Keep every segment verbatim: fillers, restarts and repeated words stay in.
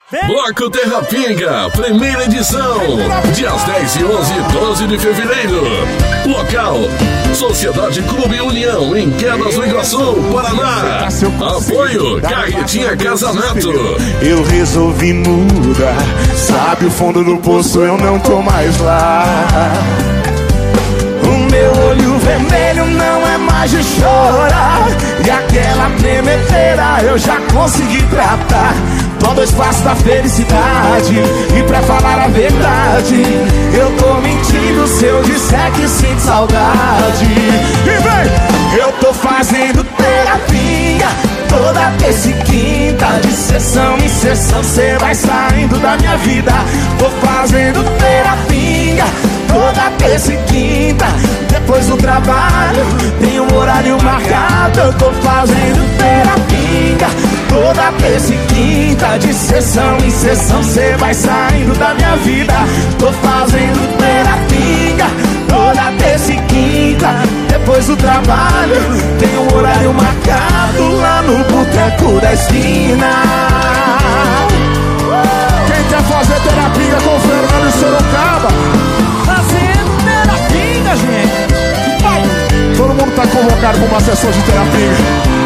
Bloco Terra Pinga, primeira edição, dias dez e onze e doze de fevereiro. Local: Sociedade Clube União, em Quedas do Iguaçu, Paraná. Apoio: Carretinha Casamento. Eu resolvi mudar, sabe o fundo do poço, eu não tô mais lá. O meu olho vermelho não é mais de chorar, e aquela tremedeira eu já consegui tratar. Todo espaço da felicidade, e pra falar a verdade, eu tô mentindo se eu disser que sinto saudade. E vem! Eu tô fazendo terapia toda terça e quinta, de sessão em sessão cê vai saindo da minha vida. Tô fazendo terapia toda terça e quinta, depois do trabalho tem um horário marcado. Eu tô fazendo terapia toda terça e quinta, de sessão em sessão cê vai saindo da minha vida. Tô fazendo terapia toda terça e quinta, depois do trabalho tem um horário marcado lá no boteco da esquina. Quem quer fazer terapia com o Fernando e Sorocaba? Fazendo terapia, gente. Vai. Todo mundo tá convocado pra uma sessão de terapia.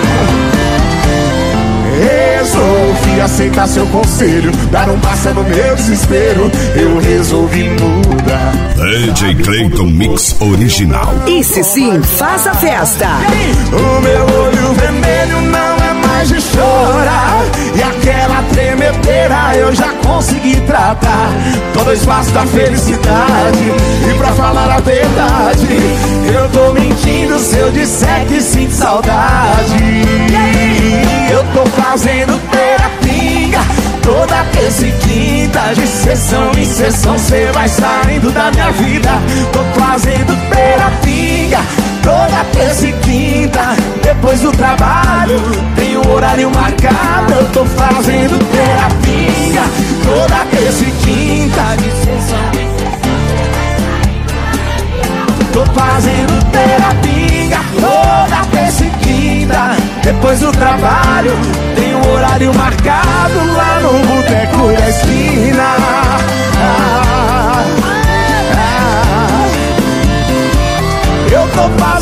Resolvi aceitar seu conselho, dar um passo no meu desespero. Eu resolvi mudar. D J Clayton Mix Original. Esse sim faz a festa. O meu olho vermelho não é mais de chorar, e aquela tremedeira eu já consegui tratar. Todo espaço da felicidade, e pra falar a verdade, eu tô mentindo se eu disser que sinto saudade. Eu tô fazendo terapia toda terça e quinta, de sessão em sessão cê vai saindo da minha vida. Tô fazendo terapia toda terça e quinta, depois do trabalho tem um horário marcado. Eu tô fazendo terapia toda terça e quinta, de sessão em sessão. Tô fazendo terapia toda terça e quinta, depois do trabalho tem um horário marcado lá no boteco da esquina. Ah, ah, eu tô